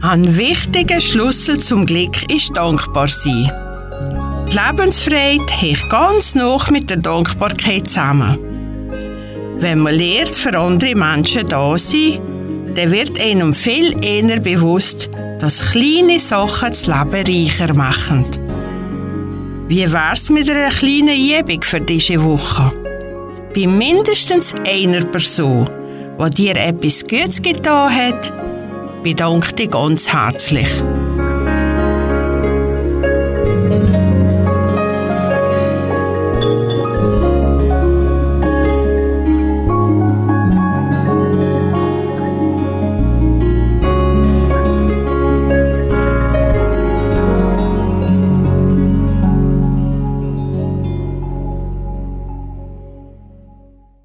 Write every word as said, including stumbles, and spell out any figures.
Ein wichtiger Schlüssel zum Glück ist dankbar sein. Die Lebensfreude hängt ganz nah mit der Dankbarkeit zusammen. Wenn man lernt, für andere Menschen da zu sein, dann wird einem viel eher bewusst, dass kleine Sachen das Leben reicher machen. Wie wär's mit einer kleinen Übung für diese Woche? Bei mindestens einer Person, die dir etwas Gutes getan hat, bedanke dich ganz herzlich.